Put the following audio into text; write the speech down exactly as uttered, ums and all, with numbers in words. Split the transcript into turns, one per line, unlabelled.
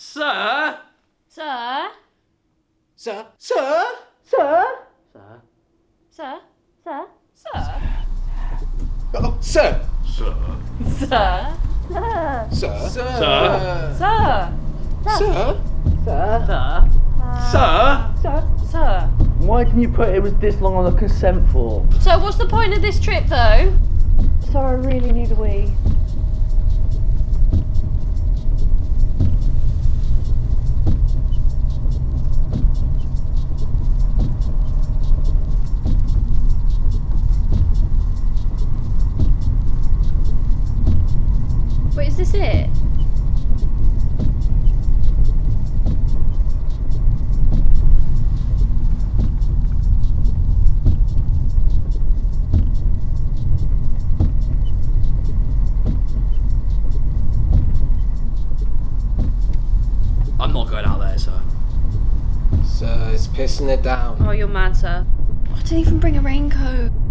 Sir?
Sir?
Sir? Sir?
Sir?
Sir?
Sir? Sir? Sir?
Oh, sir.
Sir?
Sir? Sir?
Sir.
Sir?
Sir?
Sir.
Sir?
Sir?
Sir? Sir?
Why didn't you put it was this long on the consent form?
So what's the point of this trip though? So I really need a wee. Wait, is this it?
I'm not going out there, sir.
Sir, it's pissing it down.
Oh, you're mad, sir. I didn't even bring a raincoat.